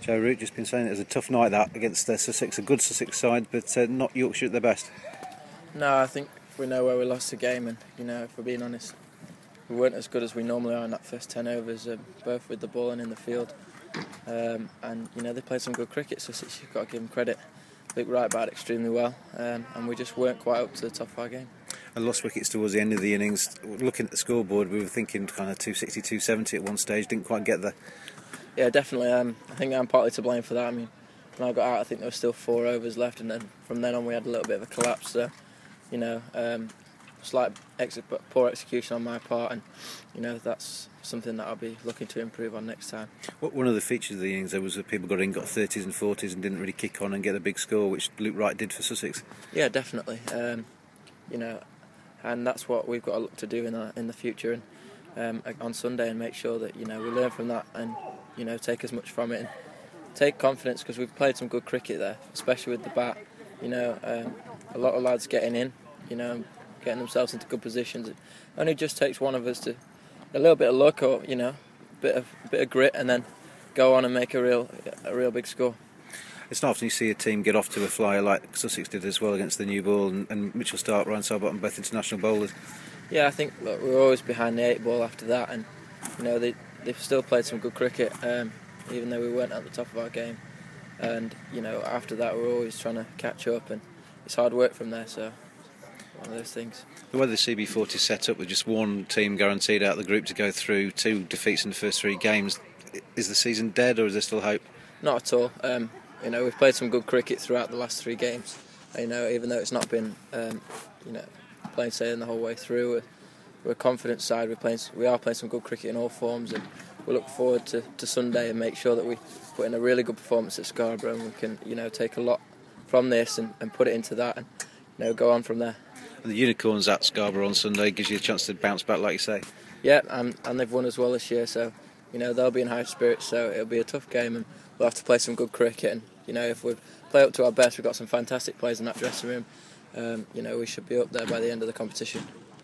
Joe Root just been saying it was a tough night that against Sussex, a good Sussex side, but not Yorkshire at their best. No, I think we know where we lost the game, and if we're being honest, we weren't as good as we normally are in that first 10 overs, both with the ball and in the field. And they played some good cricket, Sussex. You've got to give them credit. Luke Wright batted extremely well, and we just weren't quite up to the top of our game. And lost wickets towards the end of the innings. Looking at the scoreboard, we were thinking kind of 260, 270 at one stage. Didn't quite get there. Yeah, definitely. I think I'm partly to blame for that. I mean, when I got out, I think there were still 4 overs left, and then from then on we had a little bit of a collapse. So, slight poor execution on my part, and that's something that I'll be looking to improve on next time. One of the features of the innings there was that people got 30s and 40s and didn't really kick on and get a big score, which Luke Wright did for Sussex. Yeah, definitely. And that's what we've got to look to do in the future and on Sunday, and make sure that we learn from that and take as much from it and take confidence, because we've played some good cricket there, especially with the bat. A lot of lads getting in, getting themselves into good positions. It only just takes one of us to a little bit of luck or a bit of grit, and then go on and make a real big score. It's not often you see a team get off to a flyer like Sussex did as well against the new ball, and Mitchell Stark, Ryan Sidebottom, both international bowlers. Yeah, I think we were always behind the 8 ball after that, and they've still played some good cricket, even though we weren't at the top of our game. And after that we're always trying to catch up, and it's hard work from there. So one of those things. The way the CB40 is set up with just one team guaranteed out of the group to go through, 2 defeats in the first 3 games, is the season dead or is there still hope? Not at all. We've played some good cricket throughout the last 3 games. Even though it's not been plain sailing the whole way through, we're a confident side. We are playing some good cricket in all forms, and we look forward to Sunday and make sure that we put in a really good performance at Scarborough, and we can take a lot from this and put it into that, and go on from there. And the Unicorns at Scarborough on Sunday gives you a chance to bounce back, like you say. Yeah, and they've won as well this year, so they'll be in high spirits. So it'll be a tough game, and we'll have to play some good cricket. And if we play up to our best, we've got some fantastic players in that dressing room. We should be up there by the end of the competition.